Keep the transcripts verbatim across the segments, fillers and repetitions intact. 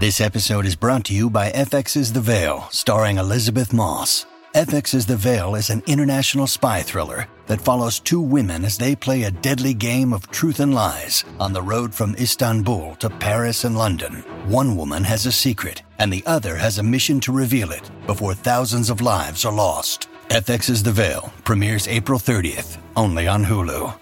This episode is brought to you by F X's The Veil, starring Elizabeth Moss. F X's The Veil is an international spy thriller that follows two women as they play a deadly game of truth and lies on the road from Istanbul to Paris and London. One woman has a secret, and the other has a mission to reveal it before thousands of lives are lost. F X's The Veil premieres April thirtieth, only on Hulu.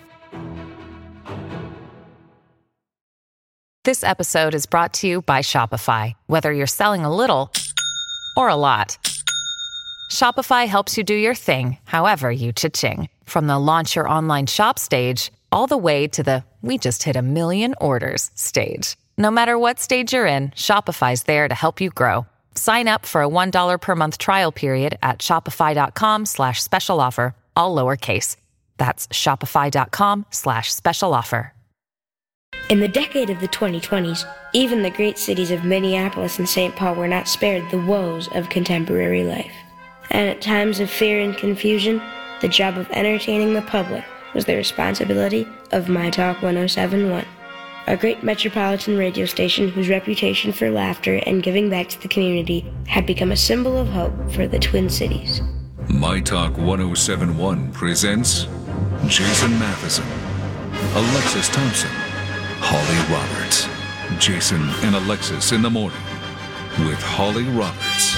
This episode is brought to you by Shopify. Whether you're selling a little or a lot, Shopify helps you do your thing, however you cha-ching. From the launch your online shop stage, all the way to the we just hit a million orders stage. No matter what stage you're in, Shopify's there to help you grow. Sign up for a one dollar per month trial period at shopify.com slash special offer, all lowercase. That's shopify.com slash special offer. In the decade of the twenty twenties, even the great cities of Minneapolis and Saint Paul were not spared the woes of contemporary life. And at times of fear and confusion, the job of entertaining the public was the responsibility of My Talk one oh seven point one, a great metropolitan radio station whose reputation for laughter and giving back to the community had become a symbol of hope for the Twin Cities. My Talk one oh seven point one presents Jason Matheson, Alexis Thompson, Holly Roberts. Jason and Alexis in the morning with Holly Roberts.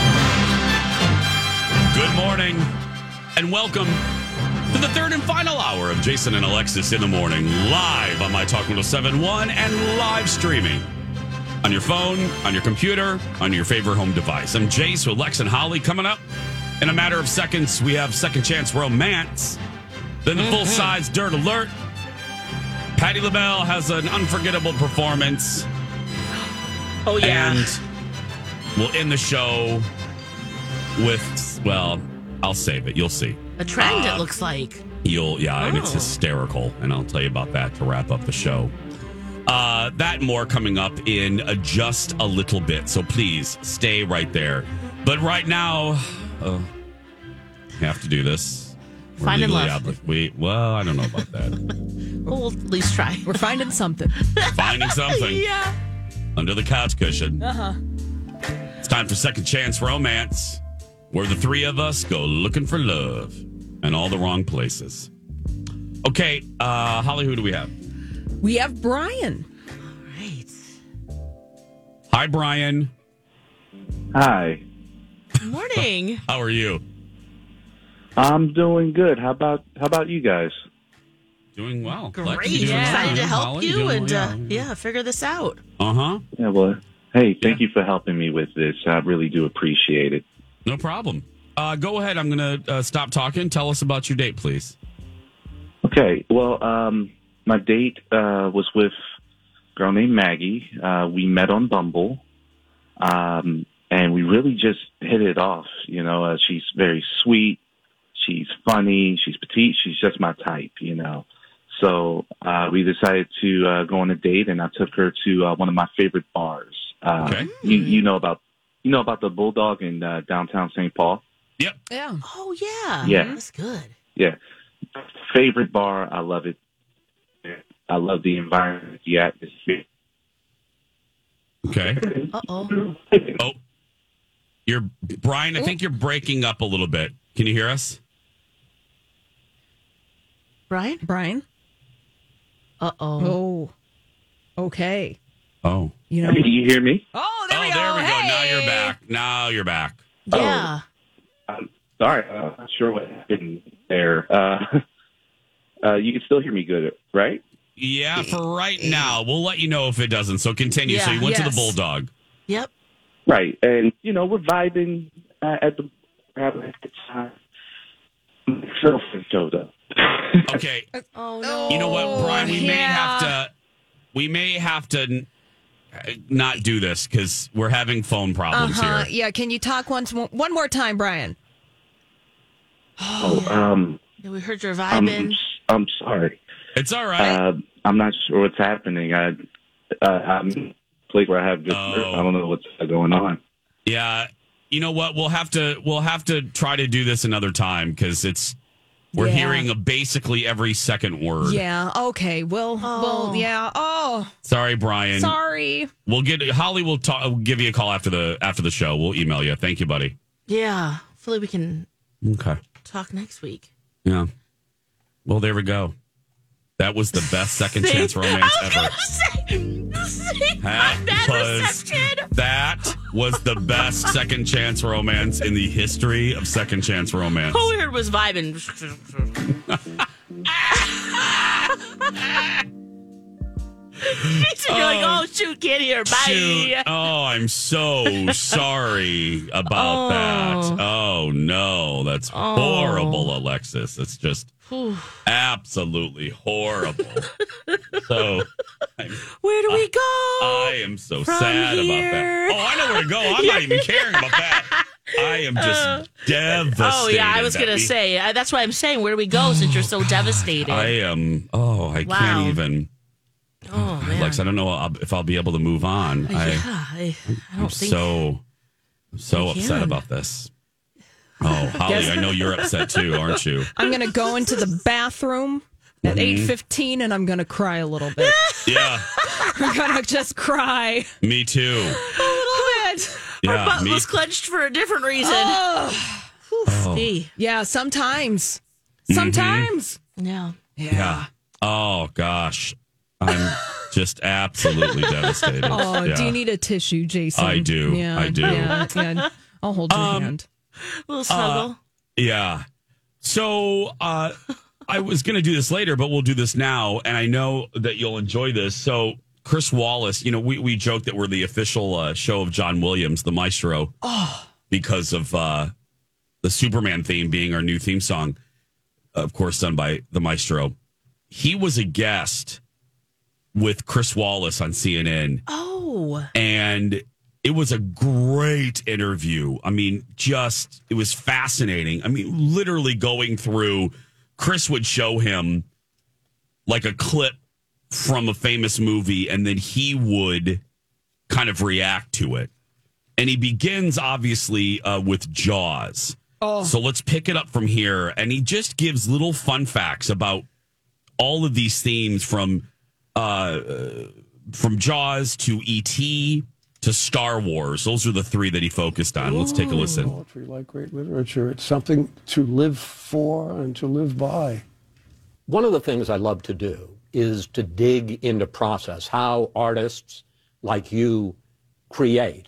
Good morning and welcome to the third and final hour of Jason and Alexis in the morning, live on My Talk one oh seven point one and live streaming on your phone, on your computer, on your favorite home device. I'm Jace with Lex and Holly. Coming up in a matter of seconds, we have Second Chance Romance, then the full-size Dirt Alert. Patti LaBelle has an unforgettable performance. Oh, yeah. And we'll end the show with, well, I'll save it. You'll see. A trend, uh, it looks like. You'll, yeah, oh. and it's hysterical. And I'll tell you about that to wrap up the show. Uh, that and more coming up in uh, just a little bit. So please stay right there. But right now, uh, we have to do this. We're Finding love. Obli- we, well, I don't know about that. We'll at least try. We're finding something. Finding something. Yeah. Under the couch cushion. Uh-huh. It's time for Second Chance Romance, where the three of us go looking for love in all the wrong places. Okay, uh, Holly, who do we have? We have Brian. All right. Hi, Brian. Hi. Good morning. How are you? I'm doing good. How about how about you guys? Doing well. Great. Doing Yeah. Excited well. to help Holly, you doing and well. uh, yeah, figure this out. Uh-huh. Yeah, well, hey, thank you for helping me with this. I really do appreciate it. No problem. Uh, go ahead. I'm going to uh, stop talking. Tell us about your date, please. Okay. Well, um, my date uh, was with a girl named Maggie. Uh, we met on Bumble, um, and we really just hit it off. You know, uh, she's very sweet. She's funny. She's petite. She's just my type, you know. So uh, we decided to uh, go on a date, and I took her to uh, one of my favorite bars. Uh, Okay. You, you know about you know about the Bulldog in uh, downtown Saint Paul? Yep. Yeah. Oh, yeah. Yeah. That's good. Yeah. Favorite bar. I love it. I love the environment, the atmosphere. Okay. Uh-oh. Oh, you're Brian. I think you're breaking up a little bit. Can you hear us? Brian? Brian? Uh-oh. Oh. Okay. Oh. You know. Can you hear me? Oh, there oh, we go. there we go. Now Hey! you're back. Now you're back. Yeah. I'm sorry. I'm not sure what happened there. Uh, uh, you can still hear me good, right? Yeah, for right now. We'll let you know if it doesn't. So continue. So Yeah. you went to Yes. the Bulldog. Yep. Right. And, you know, we're vibing uh, at the we're having a good time. My girlfriend showed up. Okay. Oh, no. You know what, Brian? We may yeah. have to. We may have to n- not do this because we're having phone problems Uh-huh. here. Yeah, can you talk once more, one more time, Brian? Oh, um, Yeah, we heard your I'm, vibing. I'm sorry. It's all right. Uh, I'm not sure what's happening. I, uh, I'm in a place where I have just, Oh. I don't know what's going on. yeah. You know what? We'll have to. We'll have to try to do this another time because it's We're Yeah. hearing a basically every second word. Yeah. Okay. Well. Well. Yeah. Oh. Sorry, Brian. Sorry. We'll get Holly. Will talk, will give you a call after the after the show. We'll email you. Thank you, buddy. Yeah. Hopefully we can Okay. talk next week. Yeah. Well, there we go. That was the best second chance romance ever. That was, that was the best second chance romance in the history of second chance romance. All we heard was vibing. You're like, oh, shoot, can't hear. Bye. Shoot. Oh, I'm so sorry about Oh. that. Oh, no. That's horrible, Alexis. It's just absolutely horrible. So, I'm, Where do we go? I am so from sad here? about that. Oh, I know where to go. I'm not even caring about that. I am just devastated. Oh, yeah, I was that going to we- say. uh, That's why I'm saying, where do we go since you're so devastated? I am. Oh, I Wow. can't even. oh, man. Lex, I don't know if I'll be able to move on. yeah, I, I, I don't I'm think so, so I upset can. about this. Oh, Holly, I know you're upset too, aren't you? I'm gonna go into the bathroom at eight fifteen, and I'm gonna cry a little bit. Yeah, I'm gonna just cry me too. a little bit. Our Yeah, butt me. was clenched for a different reason. Oh. Oh. Hey. Yeah. Sometimes. Sometimes. Yeah. Yeah. Oh gosh, I'm just absolutely devastated. Oh, yeah. do you need a tissue, Jason? I do. Yeah, I do. Yeah, yeah. I'll hold your Um, hand. A little snuggle. Yeah. So uh, I was going to do this later, but we'll do this now. And I know that you'll enjoy this. So Chris Wallace, you know, we, we joke that we're the official uh, show of John Williams, the maestro, oh. because of uh, the Superman theme being our new theme song, of course, done by the maestro. He was a guest with Chris Wallace on C N N. Oh. And it was a great interview. I mean, just, it was fascinating. I mean, literally going through, Chris would show him like a clip from a famous movie, and then he would kind of react to it. And he begins, obviously, uh, with Jaws. Oh. So let's pick it up from here. And he just gives little fun facts about all of these themes from, uh, from Jaws to E T to Star Wars. Those are the three that he focused on. Let's take a listen. Poetry, like great literature, it's something to live for and to live by. One of the things I love to do is to dig into process, how artists like you create.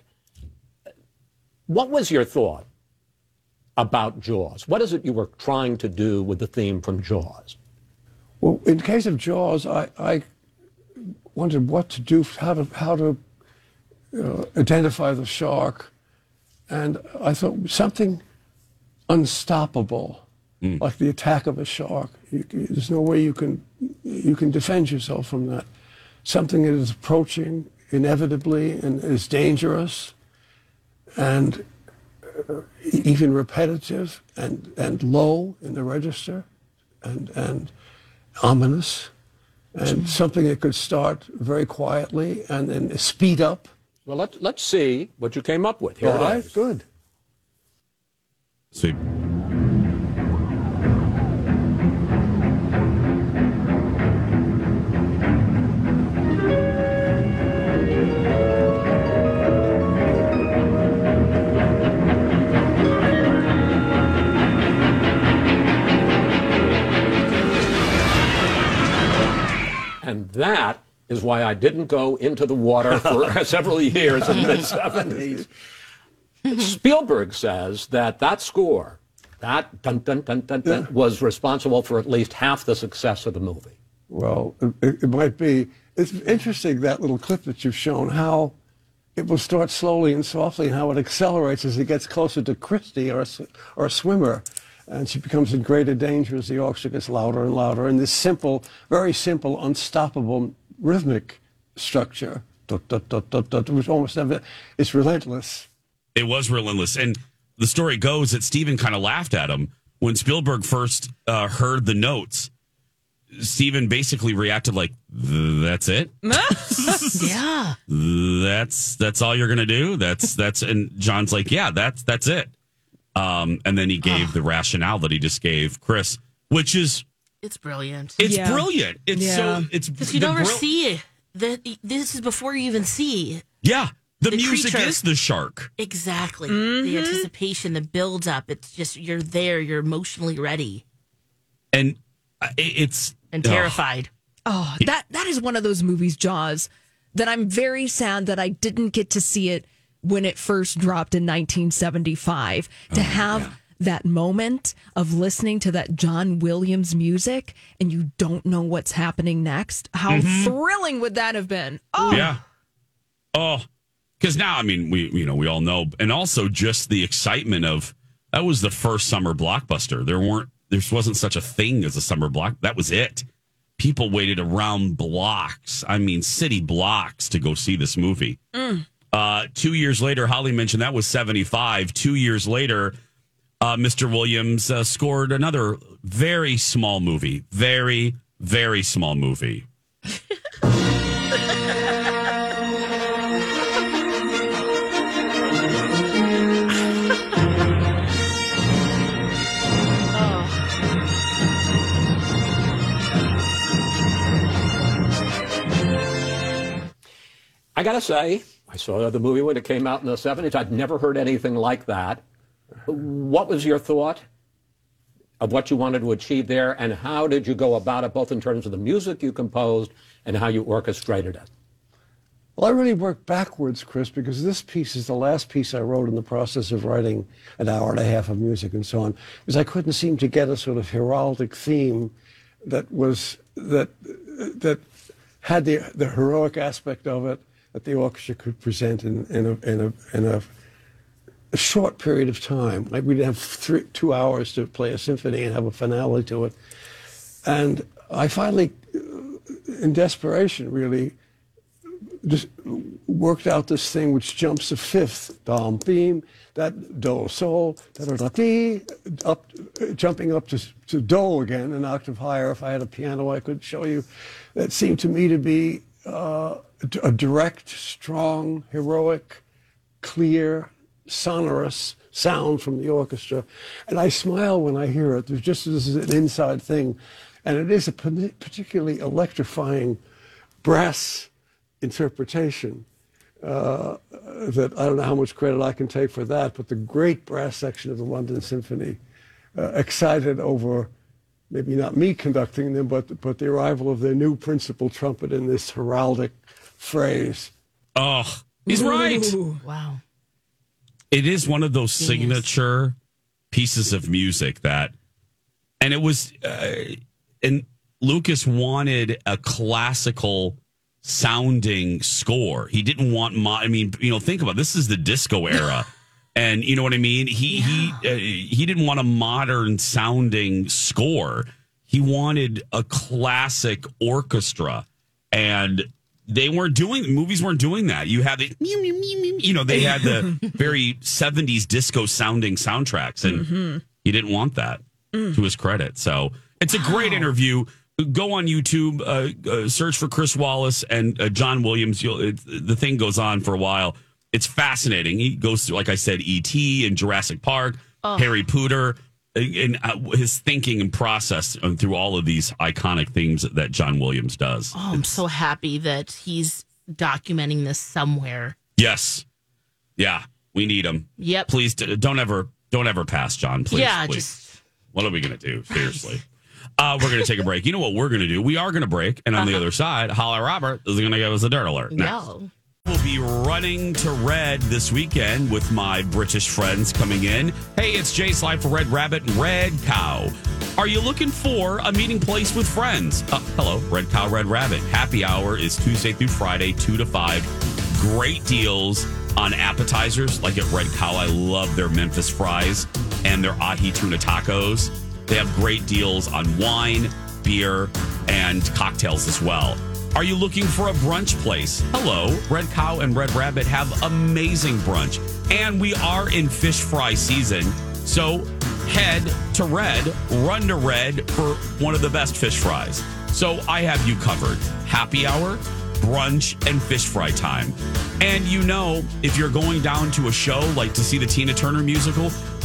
What was your thought about Jaws? What is it you were trying to do with the theme from Jaws? Well, in the case of Jaws, I, I wondered what to do, how to, how to uh, identify the shark. And I thought something unstoppable, mm. like the attack of a shark. You, there's no way you can, you can defend yourself from that. Something that is approaching inevitably and is dangerous and uh, even repetitive and, and low in the register and, and ominous, and something that could start very quietly and then speed up. Well, let's, let's see what you came up with. Here All it right, is. good. See. And that is why I didn't go into the water for several years in the mid seventies. Spielberg says that that score, that dun dun dun dun, dun Yeah. was responsible for at least half the success of the movie. Well, it, it might be. It's interesting, that little clip that you've shown, how it will start slowly and softly and how it accelerates as it gets closer to Christie or a, s- or a swimmer. And she becomes in greater danger as the orchestra gets louder and louder. And this simple, very simple, unstoppable rhythmic structure, dut, dut, dut, dut, dut, which almost never, it's relentless. It was relentless. And the story goes that Steven kind of laughed at him. When Spielberg first uh, heard the notes, Steven basically reacted like, that's it? Yeah. That's that's all you're going to do? That's, that's, and John's like, yeah, that's, that's it. Um, and then he gave the rationale that he just gave Chris. which is It's brilliant. it's Yeah. brilliant. It's Yeah. so it's Because you the never brill- see the, this is before you even see. Yeah, the, the music creature. is the shark. Exactly. Mm-hmm. The anticipation, the build up. It's just, you're there. You're emotionally ready And uh, it- it's and ugh. terrified. Oh, that that is one of those movies, Jaws, that I'm very sad that I didn't get to see it when it first dropped in nineteen seventy-five. To Oh, have that moment of listening to that John Williams music and you don't know what's happening next. How thrilling would that have been? Oh, Yeah. Oh, because now, I mean, we you know we all know, and also just the excitement of that was the first summer blockbuster. There weren't, there wasn't such a thing as a summer block. That was it. People waited around blocks. I mean, city blocks to go see this movie. Mm. Uh, two years later, Holly mentioned that was seventy-five. Two years later, uh, Mister Williams uh, scored another very small movie. Very, very small movie. I got to say, I saw the movie when it came out in the seventies. I'd never heard anything like that. What was your thought of what you wanted to achieve there, and how did you go about it, both in terms of the music you composed and how you orchestrated it? Well, I really worked backwards, Chris, because this piece is the last piece I wrote in the process of writing an hour and a half of music and so on, because I couldn't seem to get a sort of heraldic theme that was that that had the the heroic aspect of it that the orchestra could present in in a in a in a, a short period of time. Like we'd have three, two hours to play a symphony and have a finale to it, and I finally, in desperation, really, just worked out this thing which jumps a fifth, dom, beam, that do, sol, da, da, da, dee, up, jumping up to, to do again, an octave higher. If I had a piano, I could show you. That seemed to me to be uh, a direct, strong, heroic, clear, sonorous sound from the orchestra. And I smile when I hear it. There's just this is an inside thing. And it is a particularly electrifying brass interpretation uh, that I don't know how much credit I can take for that, but the great brass section of the London Symphony, uh, excited over maybe not me conducting them, but but the arrival of their new principal trumpet in this heraldic phrase. Oh, he's right. Ooh. Wow. It is one of those signature pieces of music that, and it was, uh, and Lucas wanted a classical sounding score. He didn't want, mo- I mean, you know, think about it. This is the disco era. And you know what I mean? He, yeah. he, uh, he didn't want a modern sounding score. He wanted a classic orchestra, and they weren't doing, movies weren't doing that. You had the, you know, they had the very seventies disco sounding soundtracks, and mm-hmm. he didn't want that, mm. to his credit. So it's a great wow. interview. Go on YouTube, uh, uh, search for Chris Wallace and uh, John Williams. You'll, it, the thing goes on for a while. It's fascinating. He goes through, like I said, E T and Jurassic Park, oh. Harry Potter, and uh, his thinking and process through all of these iconic things that John Williams does. Oh, I'm it's, so happy that he's documenting this somewhere. Yes. Yeah, we need him. Yep. Please don't ever, don't ever pass John, please. Yeah, please. just... What are we going to do? Seriously. Uh, we're going to take a break. You know what we're going to do? We are going to break. And on uh-huh. the other side, Holly Robert is going to give us a dirt alert. Next. No. We'll be running to Red this weekend with my British friends coming in. Hey, it's Jay's Live for Red Rabbit and Red Cow. Are you looking for a meeting place with friends? Uh, hello, Red Cow, Red Rabbit. Happy hour is Tuesday through Friday, two to five. Great deals on appetizers, like at Red Cow. I love their Memphis fries and their ahi tuna tacos. They have great deals on wine, beer, and cocktails as well. Are you looking for a brunch place? Hello, Red Cow and Red Rabbit have amazing brunch. And we are in fish fry season. So head to Red, run to Red for one of the best fish fries. So I have you covered. Happy hour, brunch, and fish fry time. And you know, if you're going down to a show like to see the Tina Turner musical,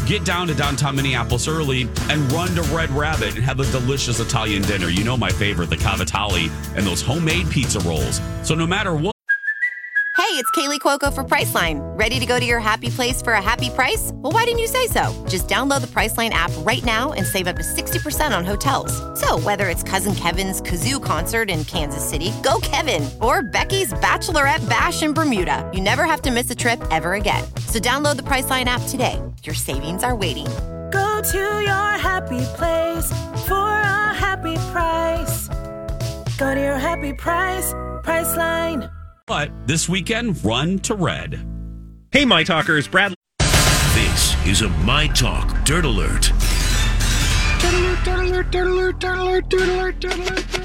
get down to downtown Minneapolis early and run to Red Rabbit and have a delicious Italian dinner. You know my favorite, the cavatelli and those homemade pizza rolls. So no matter what. Hey, it's Kaylee Cuoco for Priceline. Ready to go to your happy place for a happy price? Well, why didn't you say so? Just download the Priceline app right now and save up to sixty percent on hotels. So whether it's Cousin Kevin's Kazoo Concert in Kansas City, go Kevin, or Becky's Bachelorette Bash in Bermuda, you never have to miss a trip ever again. So download the Priceline app today. Your savings are waiting. Go to your happy place for a happy price. Go to your happy price, Priceline. But this weekend, run to Red. Hey, My Talkers, Brad. This is a My Talk Dirt Alert. Dirt alert, dirt alert, dirt alert, dirt alert, dirt alert, dirt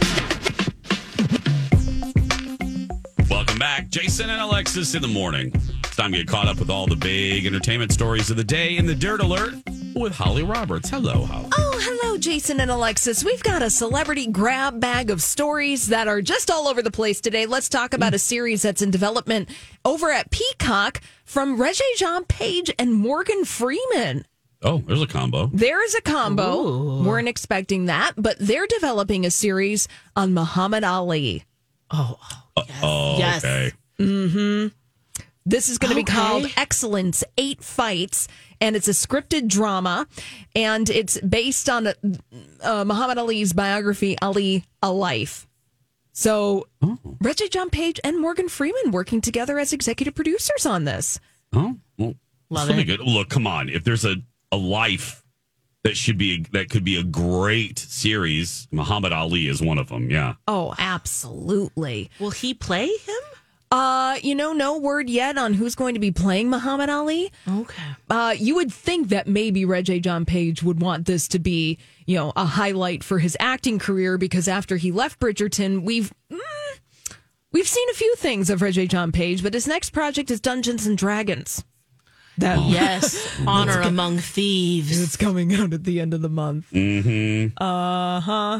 alert. Welcome back. Jason and Alexis in the morning. It's time to get caught up with all the big entertainment stories of the day in the Dirt Alert with Holly Roberts. Hello, Holly. Oh, hello, Jason and Alexis. We've got a celebrity grab bag of stories that are just all over the place today. Let's talk about a series that's in development over at Peacock from Regé-Jean Page and Morgan Freeman. Oh, there's a combo. There is a combo. Ooh. Weren't expecting that, but they're developing a series on Muhammad Ali. Oh, oh yes. Oh, yes. Okay. Mm-hmm. This is going to Okay. be called Excellence, Eight Fights, and it's a scripted drama, and it's based on uh, Muhammad Ali's biography, Ali, A Life. So, oh. Regé-Jean Page and Morgan Freeman working together as executive producers on this. Oh, well, Love this will it. be good. Look, come on. If there's a, a life that should be that could be a great series, Muhammad Ali is one of them. Yeah. Oh, absolutely. Will he play him? Uh, you know, no word yet on who's going to be playing Muhammad Ali. Okay. Uh, you would think that maybe Regé-Jean Page would want this to be, you know, a highlight for his acting career because after he left Bridgerton, we've mm, we've seen a few things of Regé-Jean Page, but his next project is Dungeons and Dragons. That oh. Yes, Honor Among Thieves. It's coming out at the end of the month. Mm-hmm. Uh huh.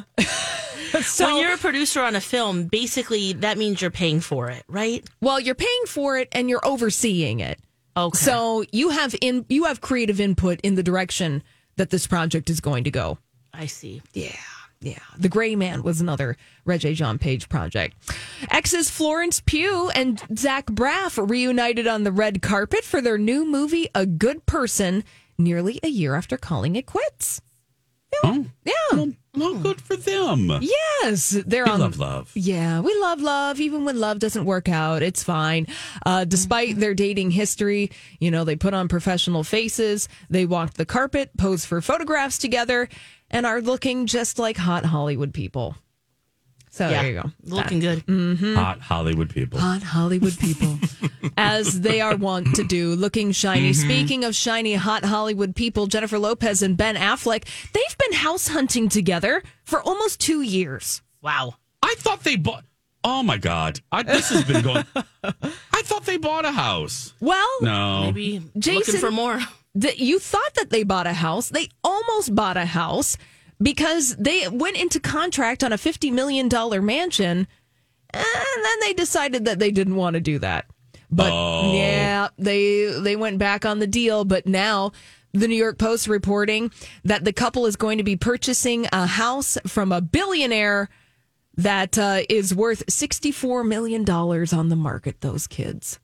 So, when you're a producer on a film, basically that means you're paying for it, right? Well, you're paying for it and you're overseeing it. Okay. So you have in you have creative input in the direction that this project is going to go. I see. Yeah. Yeah. The Gray Man was another Regé-Jean Page project. Exes Florence Pugh and Zach Braff reunited on the red carpet for their new movie, A Good Person, nearly a year after calling it quits. Yeah. Oh. Yeah. Well, well, good for them. Yes. They're we on love love. Yeah, we love love, even when love doesn't work out. It's fine. Uh, despite their dating history, you know, they put on professional faces. They walked the carpet, posed for photographs together, and are looking just like hot Hollywood people. So yeah. there you go. Looking good. Mm-hmm. Hot Hollywood people. Hot Hollywood people. As they are wont to do, looking shiny. Mm-hmm. Speaking of shiny, hot Hollywood people, Jennifer Lopez and Ben Affleck, they've been house hunting together for almost two years. Wow. I thought they bought... Oh, my God. I, this has been going... I thought they bought a house. Well... No. Maybe Jason, looking for more. The, you thought that they bought a house. They almost bought a house because they went into contract on a fifty million dollars mansion, and then they decided that they didn't want to do that. But oh. yeah, they they went back on the deal. But now the New York Post reporting that the couple is going to be purchasing a house from a billionaire that uh, is worth sixty-four million dollars on the market, those kids.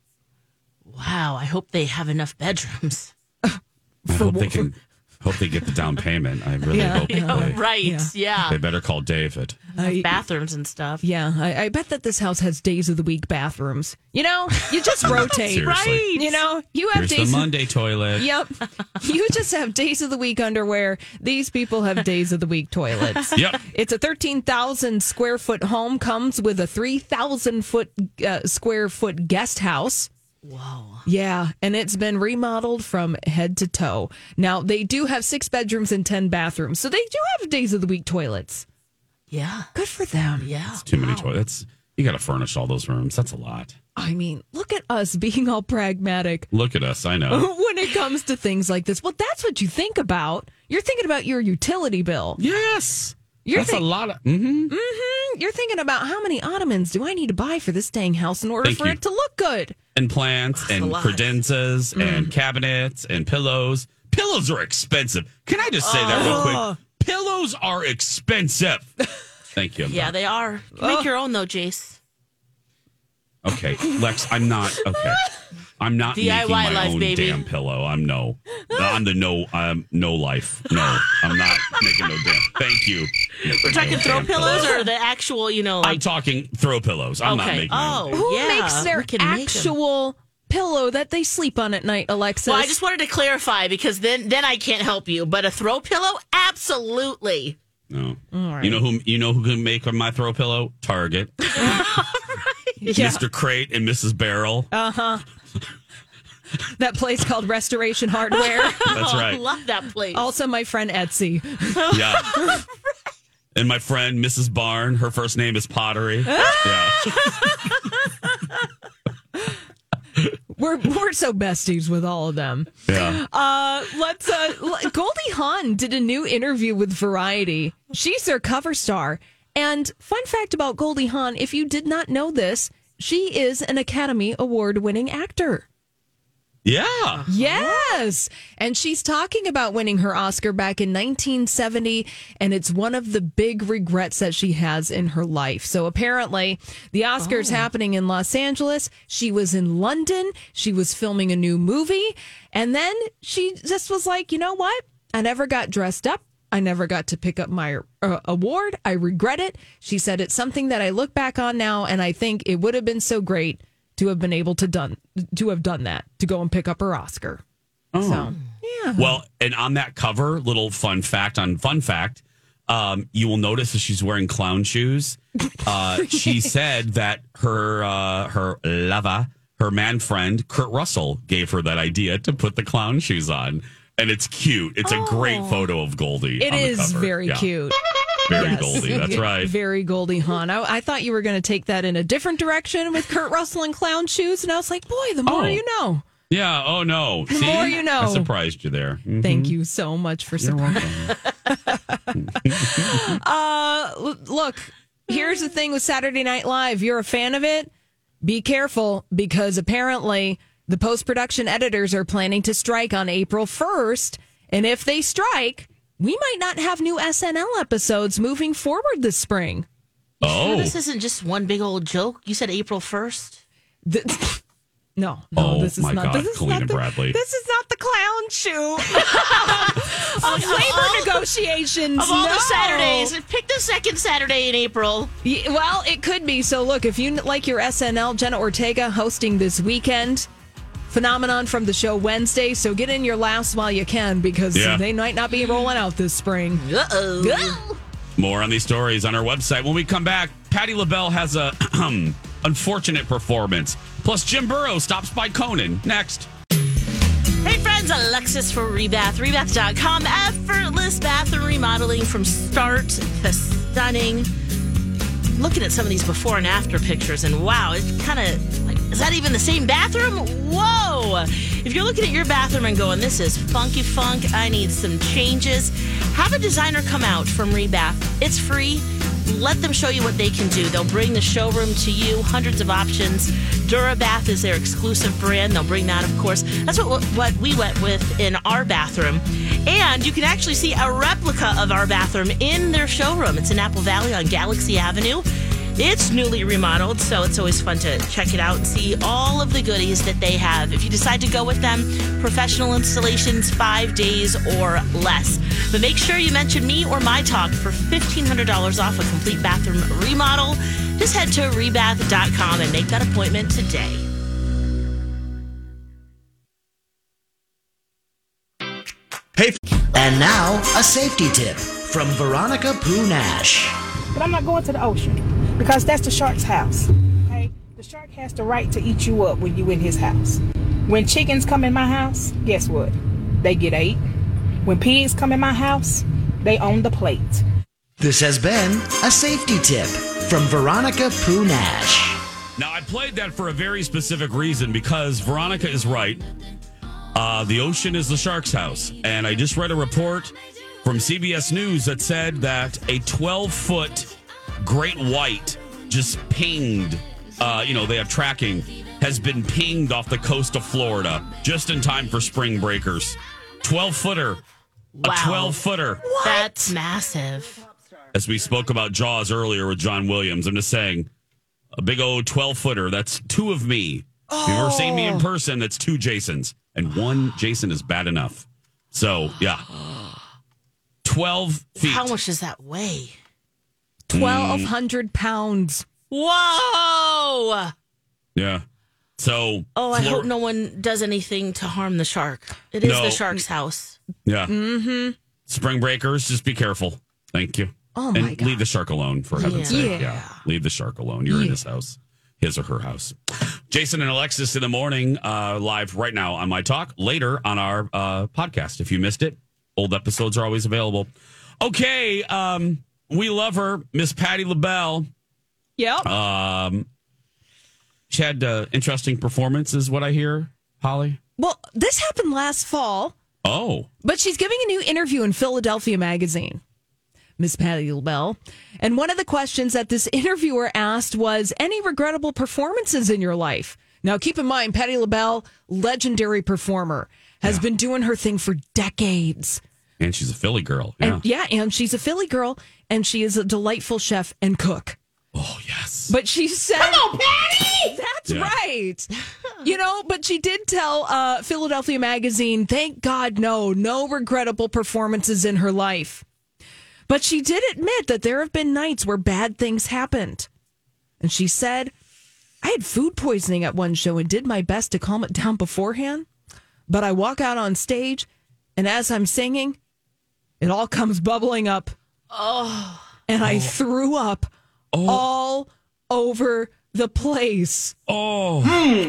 Wow, I hope they have enough bedrooms. I hope they can. Hope they get the down payment. I really Yeah. hope. Yeah, they, right, yeah. yeah. They better call David. I, bathrooms and stuff. Yeah, I, I bet that this house has days of the week bathrooms. You know, you just rotate, Seriously. You know, you have Here's days. the Monday toilet. Yep, you just have days of the week underwear. These people have days of the week toilets. Yep. It's a thirteen thousand square foot home. Comes with a three thousand foot uh, square foot guest house. Whoa. Yeah, and it's been remodeled from head to toe. Now, they do have six bedrooms and ten bathrooms, so they do have days of the week toilets. Yeah. Good for them. Yeah. It's too many toilets. You got to furnish all those rooms. That's a lot. I mean, look at us being all pragmatic. Look at us. I know. When it comes to things like this. Well, that's what you think about. You're thinking about your utility bill. Yes. You're That's think- a lot of... Mm-hmm. Mm-hmm. You're thinking about how many ottomans do I need to buy for this dang house in order Thank for you. it to look good? And plants That's a and lot. credenzas Mm. and cabinets and pillows. Pillows are expensive. Can I just say that real quick? Pillows are expensive. Thank you. Yeah, they are. Make your own, though, Jace. Okay, Lex, I'm not. Okay. I'm not D I Y making my life, own baby. damn pillow. I'm no. I'm the no. I'm no life. No, I'm not making no damn. Thank you. We're talking No throw damn pillows pillow. or the actual, you know, like. I'm talking throw pillows. I'm not Okay. making. my own. Oh, Who yeah. makes their We can make 'em. actual pillow that they sleep on at night, Alexis? Well, I just wanted to clarify because then, then I can't help you. But a throw pillow, absolutely. No. All right. You know who? You know who can make my throw pillow? Target. Yeah. Mister Crate and Missus Barrel. Uh huh. That place called Restoration Hardware. That's right. I love that place. Also, my friend Etsy. Yeah. And my friend Missus Barn, her first name is Pottery. Yeah. We're we're so besties with all of them. Yeah. Uh, let's. Uh, l- Goldie Hawn did a new interview with Variety. She's their cover star. And fun fact about Goldie Hawn: if you did not know this, she is an Academy Award-winning actor. Yeah. Yes. And she's talking about winning her Oscar back in nineteen seventy, and it's one of the big regrets that she has in her life. So apparently, the Oscar's Oh. happening in Los Angeles. She was in London. She was filming a new movie. And then she just was like, you know what? I never got dressed up. I never got to pick up my uh, award. I regret it. She said it's something that I look back on now, and I think it would have been so great to have been able to done to have done that, to go and pick up her Oscar. Oh. So, yeah. Well, and on that cover, little fun fact on fun fact, um, you will notice that she's wearing clown shoes. Uh, she said that her uh, her lover, her man friend, Kurt Russell, gave her that idea to put the clown shoes on. And it's cute. It's a great photo of Goldie. It on the is cover. very Yeah. cute. Very Yes. Goldie. That's right. Very Goldie Hawn. I, I thought you were going to take that in a different direction with Kurt Russell and clown shoes, and I was like, boy, the more Oh. you know. Yeah. Oh, no. The See? more you know. I surprised you there. Mhm. Thank you so much for surprising. uh, l- look, here's the thing with Saturday Night Live. You're a fan of it? Be careful, because apparently the post-production editors are planning to strike on April first. And if they strike, we might not have new S N L episodes moving forward this spring. Oh. This isn't just one big old joke. You said April first. The, no, no, Oh, this is my not. God, This is Colleen not and the, Bradley. This is not the clown shoe. Of labor negotiations. Of all no. the Saturdays, pick the second Saturday in April. Yeah, well, it could be. So, look, if you like your S N L, Jenna Ortega hosting this weekend. Phenomenon from the show Wednesday. So get in your laughs while you can, because Yeah. they might not be rolling out this spring. Uh-oh. More on these stories on our website. When we come back, Patti LaBelle has a unfortunate performance. Plus, Jim Burrows stops by Conan. Next. Hey friends, Alexis for Rebath. Rebath dot com. Effortless bathroom remodeling from start to stunning. Looking at some of these before and after pictures, and wow, it's kind of like, is that even the same bathroom? Whoa! If you're looking at your bathroom and going, this is funky funk, I need some changes, have a designer come out from Rebath. It's free. Let them show you what they can do. They'll bring the showroom to you, hundreds of options. DuraBath is their exclusive brand. They'll bring that, of course. That's what what we went with in our bathroom. And you can actually see a replica of our bathroom in their showroom. It's in Apple Valley on Galaxy Avenue. It's newly remodeled, so it's always fun to check it out and see all of the goodies that they have. If you decide to go with them, professional installations, five days or less. But make sure you mention me or My Talk for fifteen hundred dollars off a complete bathroom remodel. Just head to rebath dot com and make that appointment today. Hey. And now, a safety tip from Veronica Poo Nash. But I'm not going to the ocean because that's the shark's house. Okay? The shark has the right to eat you up when you in his house. When chickens come in my house, guess what? They get ate. When pigs come in my house, they own the plate. This has been a safety tip from Veronica Poo Nash. Now, I played that for a very specific reason, because Veronica is right. Uh, the ocean is the shark's house. And I just read a report from C B S News that said that a twelve-foot great white just pinged, uh, you know, they have tracking, has been pinged off the coast of Florida just in time for spring breakers. twelve footer. Wow. A twelve footer. That's massive. As we spoke about Jaws earlier with John Williams, I'm just saying, a big old twelve footer. That's two of me. Oh. If you've ever seen me in person, that's two Jasons. And one Jason is bad enough. So, yeah. twelve feet. How much does that weigh? twelve hundred pounds. Whoa! Yeah. So. Oh, I Flor- hope no one does anything to harm the shark. It is No. the shark's house. Yeah. Mm-hmm. Spring breakers, just be careful. Thank you. Oh, my and God. leave the shark alone, for heaven's Yeah. sake. Yeah. Yeah. Leave the shark alone. You're in Yeah. his house, his or her house. Jason and Alexis in the morning, uh, live right now on My Talk. Later on our uh, podcast. If you missed it, old episodes are always available. Okay. Um, we love her, Miss Patti LaBelle. Yep. Um, she had uh, interesting performance, is what I hear, Holly. Well, this happened last fall, Oh. but she's giving a new interview in Philadelphia Magazine, Miss Patti LaBelle. And one of the questions that this interviewer asked was, any regrettable performances in your life? Now, keep in mind, Patti LaBelle, legendary performer, has Yeah. been doing her thing for decades. And she's a Philly girl. Yeah. And yeah, and she's a Philly girl, and she is a delightful chef and cook. Oh, yes. But she said, Come on, Patty! That's Yeah. right. You know, but she did tell uh, Philadelphia Magazine, thank God, no, no regrettable performances in her life. But she did admit that there have been nights where bad things happened. And she said, I had food poisoning at one show and did my best to calm it down beforehand. But I walk out on stage, and as I'm singing, it all comes bubbling up. Oh. And I threw up Oh. all over the place. Oh.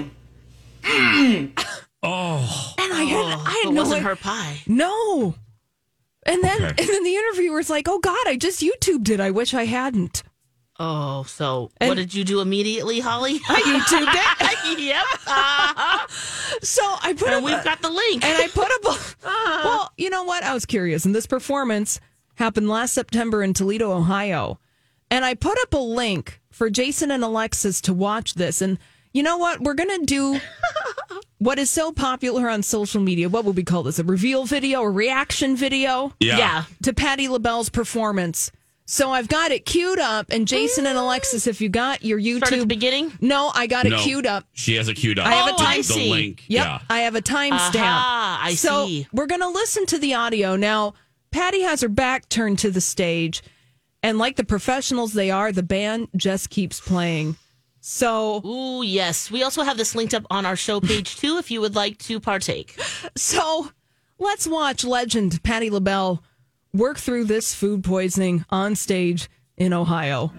Oh. And I had, I had It no wasn't idea- her pie. No. And then, Okay. and then the interviewer's like, "Oh God, I just YouTubed it. I wish I hadn't." Oh, so And- what did you do immediately, Holly? I YouTubed it. Yep. Uh-huh. So I put And up, we've got the link. and I put up. A, well, you know what? I was curious, and this performance happened last September in Toledo, Ohio, and I put up a link for Jason and Alexis to watch this. And you know what? We're gonna do what is so popular on social media. What would we call this? A reveal video, a reaction video? Yeah. Yeah. To Patti LaBelle's performance. So I've got it queued up, and Jason and Alexis, if you got your YouTube, Start at the beginning? no, I got it No, queued up. She has it queued up. I have a Oh, time- I the see. link. Yep, Yeah. I have a timestamp. Aha, I so see. we're gonna listen to the audio now. Patty has her back turned to the stage, and like the professionals they are, the band just keeps playing. So, Ooh, yes. We also have this linked up on our show page, too, if you would like to partake. so let's watch legend Patti LaBelle work through this food poisoning on stage in Ohio.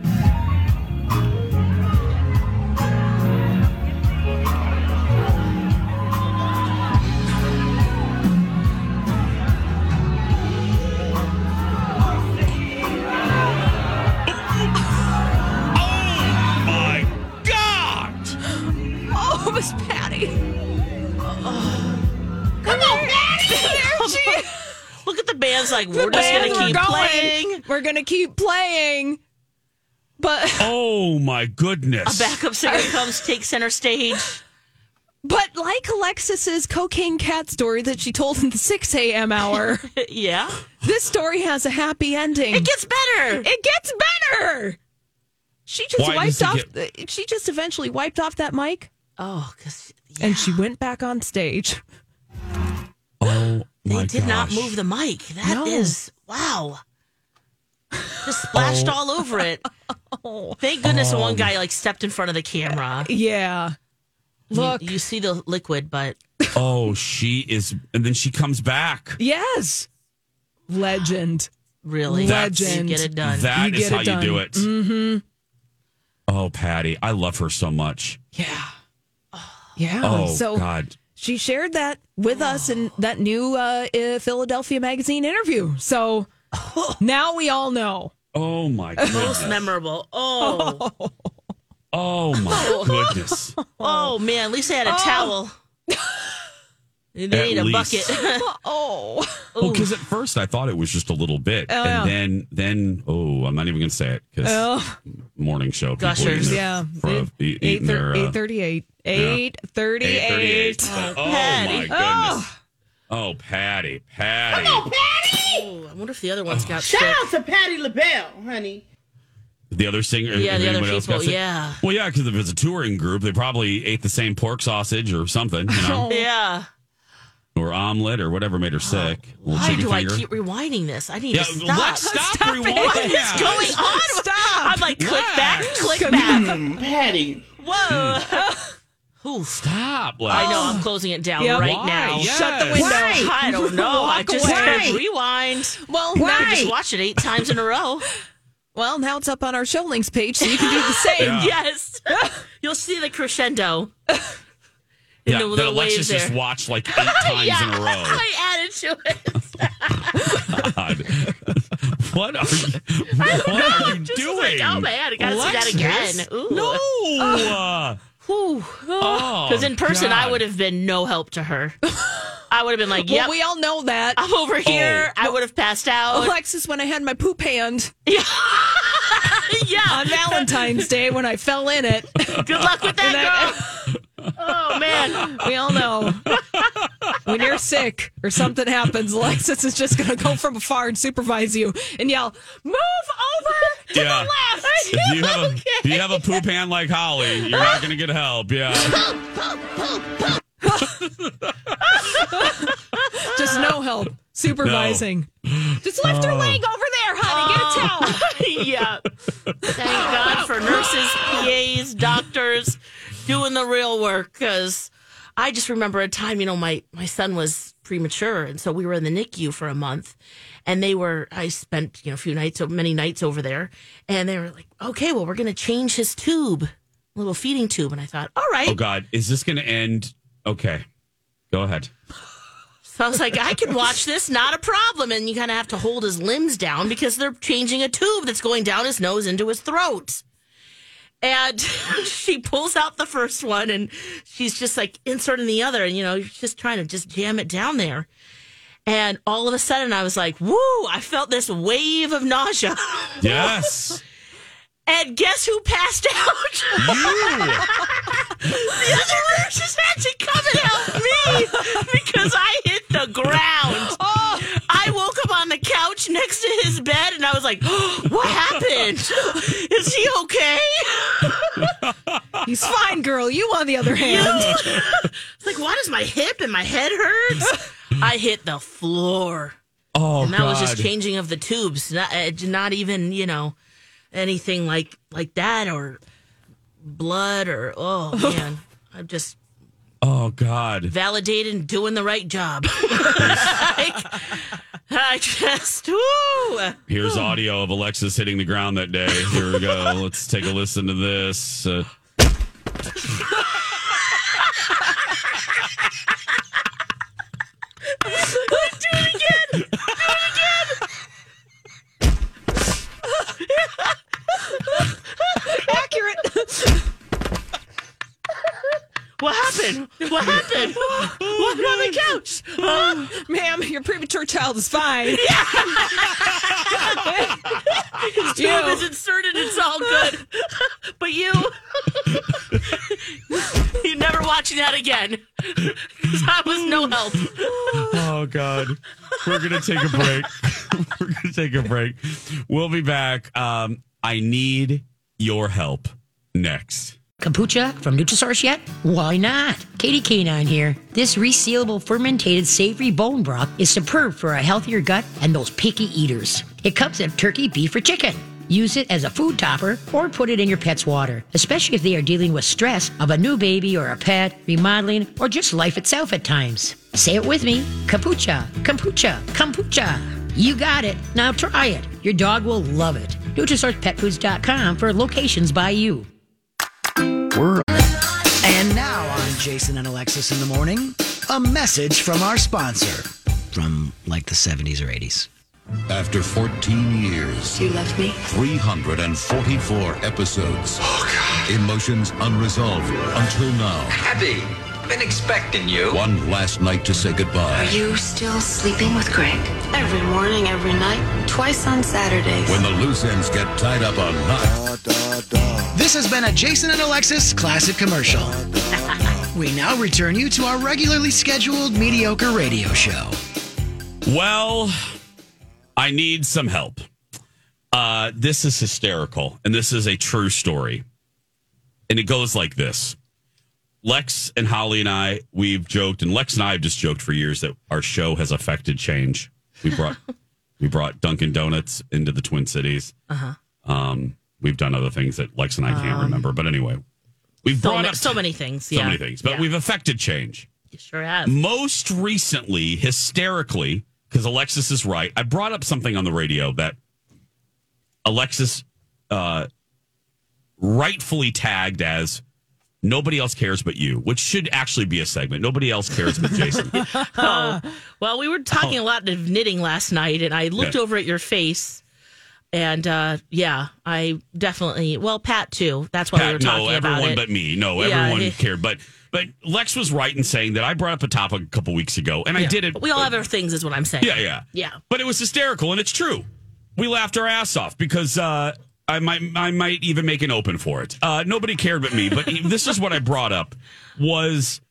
My God! Oh, Miss Patty. Come on, Patty! There she Look at the band's like, we're just Band, going to we're keep going. playing. We're gonna keep playing. But Oh, my goodness. A backup singer comes, takes center stage. but like Alexis's cocaine cat story that she told in the six a.m. hour, Yeah. this story has a happy ending. It gets better. It gets better. She just Why wiped does off. it She just eventually wiped off that mic, Oh, because and she went back on stage. Oh, they my did not gosh. move the mic. That No. is, wow. Just splashed Oh. all over it. Thank goodness one guy like stepped in front of the camera. Yeah. Look. You, you see the liquid, but Oh, she is. And then she comes back. Yes. Legend. really, That's- you get it done. That You is get how it you done. do it. Mm-hmm. Oh, Patty. I love her so much. Yeah. Yeah. Oh, so God. she shared that with us in that new uh, uh, Philadelphia Magazine interview. So now we all know. Oh, my Most goodness. memorable. Oh, Oh, my goodness. oh man! At least they had a towel. They need a least. bucket. Oh. Well, because at first I thought it was just a little bit. Oh, and yeah. then, then, oh, I'm not even going to say it because Oh. morning show. People Gushers. eating their, Yeah. fro- e- eating their, uh, eight thirty-eight. eight thirty-eight. eight thirty-eight. Oh, Patty. my goodness. Oh, Patty, Patty. Come on, Patty! Oh, I wonder if the other ones got Shout sick. out to Patty LaBelle, honey. The other singer? Yeah, the other anyone else got people, sick? yeah. Well, yeah, because if it's a touring group, they probably ate the same pork sausage or something, you know? Yeah. Or omelet or whatever made her sick. A little Why chicken do finger. I keep rewinding this? I need Yeah, to stop. let's stop Stop it. rewinding What is that. going on? Stop. I'm like, click back, click Mm, back. Patty. Whoa. Ooh. Stop. Lex. I know, I'm closing it down Yep. right Why? now. Yes. Shut the window. Why? I don't know. I Walk just away. said rewind. Well, I now, just watched it eight times in a row. well, now it's up on our show links page, so you can do the same. Yeah. Yes. You'll see the crescendo. In Yeah, the that little Alexis waves just there. watched like eight times yeah, in a row. I added to it. God. What are you, what are you Just doing? was like, oh man, I gotta Alexis? see that again. Ooh. No. Oh. Because Oh, in person, God. I would have been no help to her. I would have been like, yep, Well, we all know that. I'm over here. I would have passed out. Alexis, when I had my poop hand Yeah. yeah. on Valentine's Day when I fell in it. Good luck with that, girl. Oh, man. We all know. When you're sick or something happens, Alexis is just going to go from afar and supervise you and yell, move over to Yeah. the left. If you, have a, if you have a poop hand like Holly, you're not going to get help. Yeah. Just no help. Supervising. Just lift her Oh. leg over there, honey. Get a towel. Yeah. Thank God for nurses, P As, doctors doing the real work. Because I just remember a time, you know, my, my son was premature. And so we were in the N I C U for a month. And they were, I spent, you know, a few nights, many nights over there. And they were like, okay, well, we're going to change his tube, little feeding tube. And I thought, all right. Oh, God. Is this going to end? Okay. Go ahead. So I was like, I can watch this, not a problem. And you kind of have to hold his limbs down because they're changing a tube that's going down his nose into his throat. And she pulls out the first one and she's just like inserting the other. And, you know, you're just trying to just jam it down there. And all of a sudden I was like, woo, I felt this wave of nausea. Yes. And guess who passed out? You. The other nurses had to come and help me because I hit the ground. Oh. I woke up on the couch next to his bed and I was like, oh, what happened? Is he okay? He's fine, girl. You, on the other hand. It's like, why does my hip and my head hurt? I hit the floor. Oh, and that God. was just changing of the tubes. Not, uh, not even, you know, anything like like that or blood or, oh, man. I'm just Oh, God. validated and doing the right job. Like, I just, woo. Here's audio of Alexis hitting the ground that day. Here we go. Let's take a listen to this. Uh, Do it again. Do it again. Accurate. What happened? What happened? What happened on the couch? Uh, ma'am, your premature child is fine. His tube You. is inserted. It's all good. But you, you're never watching that again. Because I was no help. oh, God. We're going to take a break. We're going to take a break. We'll be back. Um, I need your help next. Kombucha from Nutrisource yet? Why not? Katie Canine here. This resealable fermented savory bone broth is superb for a healthier gut and those picky eaters. It comes in turkey, beef, or chicken. Use it as a food topper or put it in your pet's water, especially if they are dealing with stress of a new baby or a pet, remodeling, or just life itself at times. Say it with me. Kombucha, kombucha, kombucha. You got it. Now try it. Your dog will love it. Nutrisource Pet Foods dot com for locations by you. We're and now on Jason and Alexis in the morning, a message from our sponsor from like the seventies or eighties. After fourteen years, You left me? three hundred forty-four episodes. Oh, God. Emotions unresolved until now. Abby, been expecting you. One last night to say goodbye. Are you still sleeping with Greg? Every morning, every night, twice on Saturdays. When the loose ends get tied up a knot. This has been a Jason and Alexis classic commercial. we now return you to our regularly scheduled mediocre radio show. Well, I need some help. Uh, this is hysterical, and this is a true story. And it goes like this. Lex and Holly and I, we've joked, and Lex and I have just joked for years that our show has affected change. We brought we brought Dunkin' Donuts into the Twin Cities. Uh-huh. Um, we've done other things that Lex and I can't Um, remember. But anyway, we've So, brought ma- up so many things. so yeah. many things, but Yeah. we've affected change. You sure have. Most recently, hysterically, because Alexis is right, I brought up something on the radio that Alexis uh, rightfully tagged as "Nobody else cares but you," which should actually be a segment. Nobody else cares but Jason. Oh, well, we were talking Oh. a lot of knitting last night, and I looked Yeah. over at your face, and uh, yeah, I definitely. Well, Pat too. That's why we were Pat, talking no, about everyone it. but me. No, Yeah, everyone he- cared. But but Lex was right in saying that I brought up a topic a couple weeks ago, and I Yeah. did it. But we all have our things, is what I'm saying. Yeah, yeah, yeah. But it was hysterical, and it's true. We laughed our ass off because uh, I might I might even make an open for it. Uh, nobody cared but me. But this is what I brought up was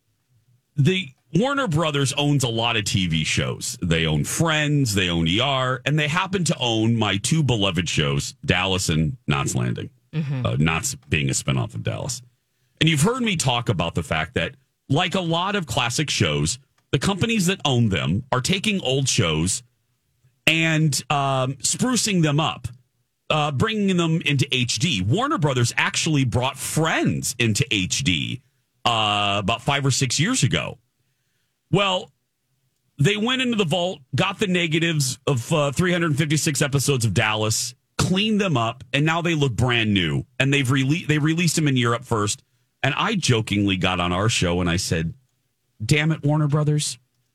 the Warner Brothers owns a lot of T V shows. They own Friends, they own E R, and they happen to own my two beloved shows, Dallas and Knots Landing. Mhm. Uh, Knots being a spinoff of Dallas. And you've heard me talk about the fact that, like a lot of classic shows, the companies that own them are taking old shows and um, sprucing them up, uh, bringing them into H D. Warner Brothers actually brought Friends into H D uh, about five or six years ago. Well, they went into the vault, got the negatives of uh, three hundred fifty-six episodes of Dallas, cleaned them up, and now they look brand new. And they've rele- they released them in Europe first. And I jokingly got on our show and I said, "Damn it, Warner Brothers.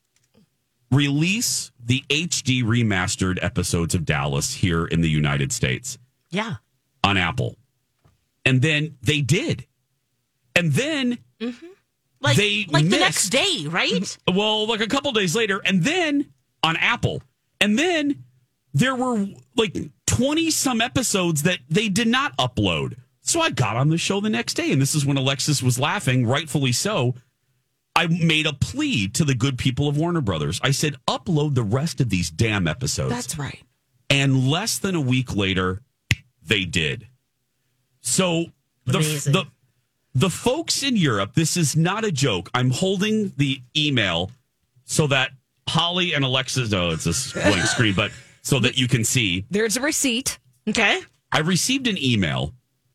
Release the H D remastered episodes of Dallas here in the United States Yeah. on Apple." And then they did. And then Mm-hmm. Like, they like the missed- next day, right? Well, like a couple days later, and then on Apple. And then there were like twenty some episodes that they did not upload. So I got on the show the next day, and this is when Alexis was laughing, rightfully so. I made a plea to the good people of Warner Brothers. I said, upload the rest of these damn episodes. That's right. And less than a week later, they did. So the Amazing. the the folks in Europe, this is not a joke. I'm holding the email so that Holly and Alexis, oh, it's a blank screen, but so that you can see. There's a receipt. Okay. I received an email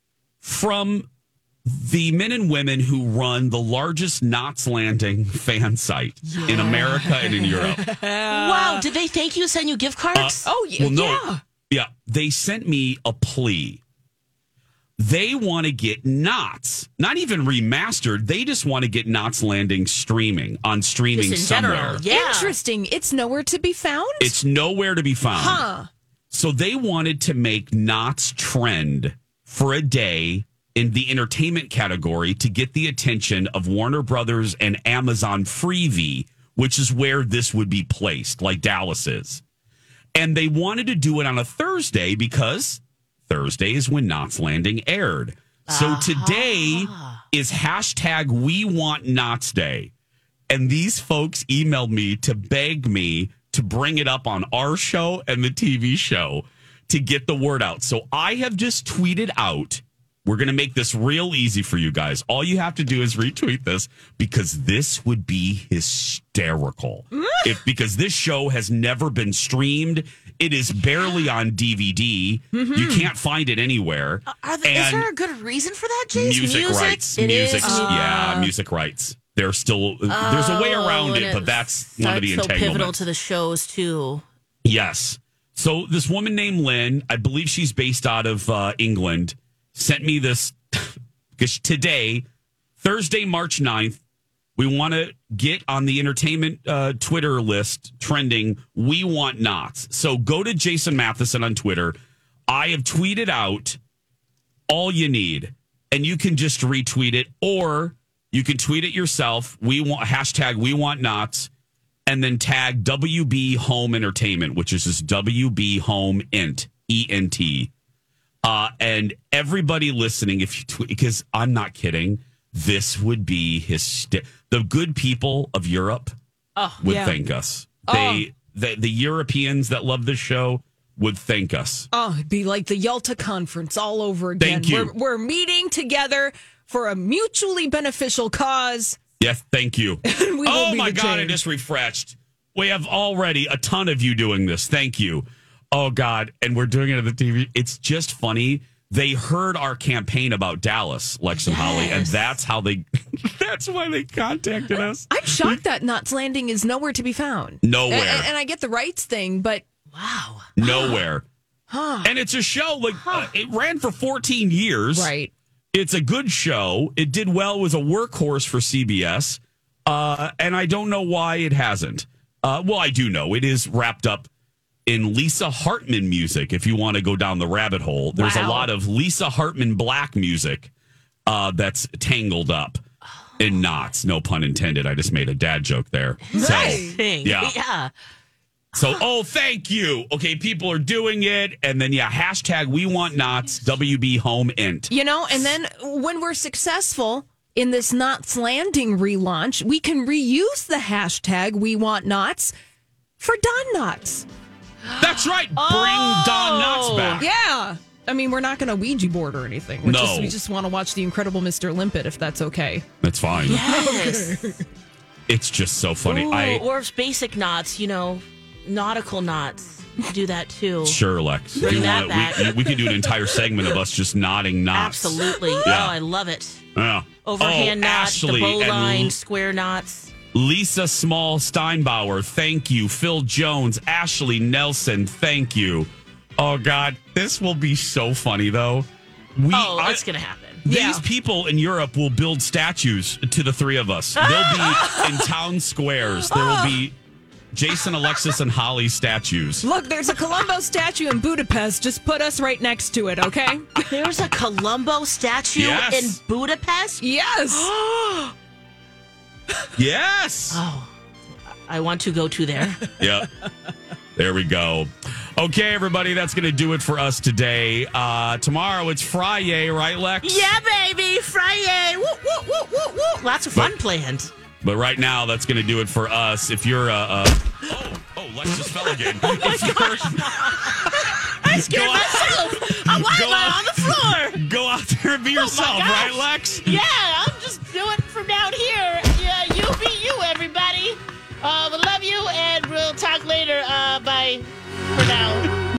from the men and women who run the largest Knots Landing fan site in America and in Europe. Wow. Did they thank you, send you gift cards? Uh, oh, yeah. well, no, yeah. Yeah, they sent me a plea. They want to get Knots, not even remastered. They just want to get Knots Landing streaming on streaming Just in somewhere. general. Yeah. Interesting. It's nowhere to be found? It's nowhere to be found. Huh. So they wanted to make Knots trend for a day in the entertainment category to get the attention of Warner Brothers and Amazon Freevee, which is where this would be placed, like Dallas is. And they wanted to do it on a Thursday because Thursday is when Knots Landing aired. So today is hashtag We Want Knots Day. And these folks emailed me to beg me to bring it up on our show and the T V show to get the word out. So I have just tweeted out, we're going to make this real easy for you guys. All you have to do is retweet this because this would be hysterical. if because this show has never been streamed. It is barely on D V D. Mm-hmm. You can't find it anywhere. Are there, is And there a good reason for that, Jason? music, rights. It Music, is? yeah, Uh, music rights. There's still there's a way oh, around and it, but that's one of the so pivotal entanglements. to the shows, too. Yes. So this woman named Lynn, I believe she's based out of uh, England, sent me this because today, Thursday, March ninth, we want to get on the entertainment uh, Twitter list trending, We Want Knots. So go to Jason Matheson on Twitter. I have tweeted out all you need, and you can just retweet it, or you can tweet it yourself. We want hashtag We Want Knots, and then tag W B Home Entertainment, which is just W B Home Ent, E N T. Uh, and everybody listening, if you tweet, because I'm not kidding, this would be hyster- the good people of Europe Oh, would yeah. thank us. They, the, the Europeans that love this show would thank us. Oh, it'd be like the Yalta Conference all over again. Thank you. We're, we're meeting together for a mutually beneficial cause. Yes, thank you. We will oh be my the God, I change. just refreshed. We have already a ton of you doing this. Thank you. Oh God, and we're doing it on the T V. It's just funny. They heard our campaign about Dallas, Lex and Holly, and that's how they, that's why they contacted us. I'm shocked that Knots Landing is nowhere to be found. Nowhere. And, and I get the rights thing, but wow. Nowhere. Huh. And it's a show, like, uh, it ran for fourteen years. Right. It's a good show. It did well. It was a workhorse for C B S. Uh, and I don't know why it hasn't. Uh, well, I do know. It is wrapped up in Lisa Hartman music, if you want to go down the rabbit hole. There's Wow. a lot of Lisa Hartman Black music uh, that's tangled up in knots. No pun intended. I just made a dad joke there. So, Interesting. yeah. Yeah. So, oh, thank you. Okay, people are doing it. And then, yeah, hashtag we want knots, W B home int. you know, and then when we're successful in this Knots Landing relaunch, we can reuse the hashtag we want knots for Don Knots. That's right. Bring Oh. Don Knotts back. Yeah. I mean, we're not going to Ouija board or anything. We're No. Just, we just want to watch The Incredible Mister Limpet, if that's okay. That's fine. Yes. It's just so funny. Ooh, I or basic knots, you know, nautical knots. Do that too. Sure, Lex. Bring You that want- back. we, we could do an entire segment of us just nodding knots. Absolutely. Yeah. Oh, I love it. Yeah. Overhand oh, knots, Ashley the bow and line, L- square knots. Lisa Small Steinbauer, thank you. Phil Jones, Ashley Nelson, thank you. Oh, God. This will be so funny, though. We, Oh, I- it's going to happen. These people in Europe will build statues to the three of us. They'll be in town squares. There will be Jason, Alexis, and Holly statues. Look, there's a Columbo statue in Budapest. Just put us right next to it, okay? There's a Columbo statue Yes. in Budapest? Yes. Yes. Oh, I want to go to there. Yep. There we go. Okay, everybody, that's going to do it for us today. Uh, tomorrow it's Friday, right, Lex? Yeah, baby. Friday. Woo, woo, woo, woo, woo. Lots of fun But- planned. But right now, that's going to do it for us. If you're a... Uh, oh, oh, Lex just fell again. If you're... I scared Go- myself. Uh, Why Go am I out- on the floor? Go out there and be yourself, right, gosh. Lex? Yes.